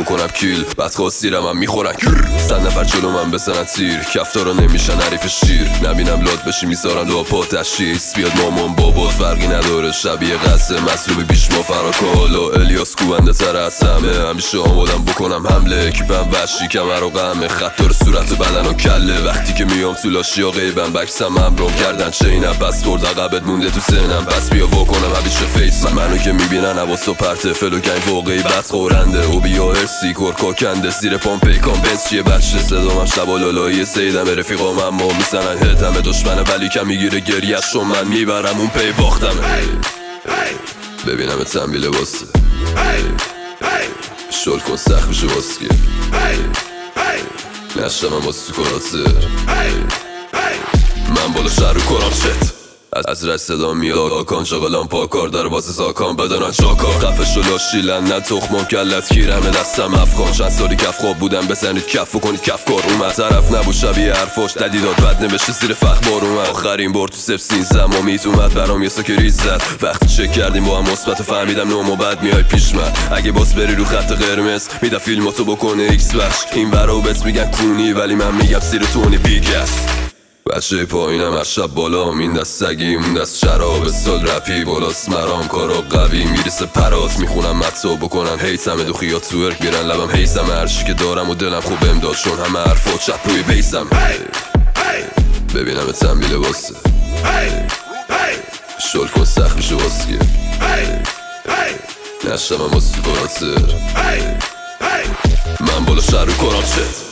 کنم کیل بدخواستیرم هم میخورن 100 نفر جلو من بزنن تیر کفتارا نمیشن حریف شیر نبینم لاد بشی میذارم دو پا تشخیص بیاد مامان بابات فرقی نداره شبیه قصه مصلوبی بیش ما فراکال و الیاس کوبنده تر از همه همیشه آمادم بکنم حمله کیپم وحشی کمر و غمه خطار صورت بدن و کله وقتی که میام تو لاشیا غیبم بکسم امرام کردن چینم پس برد عقبت مونده تو سنم پس بیا واکنم همیشه فیس منو که میبینن حواس و پرته فلو گنگ واقعی بد خورنده و بیا هرسی کرکا کنده زیر پام پیکان بنز چیه بچه صدامم شبا لالایی سیدم رفیقام اما میزنن هدمه دشمنه ولی کم میگیره گریه شو من میبرم اون پی باختم ببینم تنبیل واسه شل کن سخت بشه واسه نشتم واسه تو کراتر من بالا شهر رو کنم شد از رش صدا میاد آکان شاغلان پاکار در واسه ساکان بدنان چاکار خفش و لاشیلن نه تخمام کلت کیرمه دستم افغان چند سالی کف خواب بودم بزنید کف و کنید کفکار اومد طرف نبود شبیه حرفاش ددیداد بد نوشته زیر فخبار اومد آخرین بار تو صف 13 مامید اومد برام یه ساک ریز زد وقتی چک کردیم با هم مثبت فهمیدم نوم و بعد میای پیش من اگه باز بری رو خط قرمز میدم فیلماتو بکنه ایکس بخش این برا بهت میگن کونی ولی من میگم زیر تونی بیگس بچه پایینم از شب بالا این دست سگی اون دست شراب سال رپی بالاست مرام کارا قوی میرسه پرات میخونم مطا بکنن هیتم دو خیات تو ارک میرن لبم هیزم هرچی که دارم و دلم خوب امداد چون همه حرفات چپ روی بیسم ببینم تنبیل واسه شل کن سخت میشه واسه نشتم واسه تو کراتر من بالا شهر رو کنم شد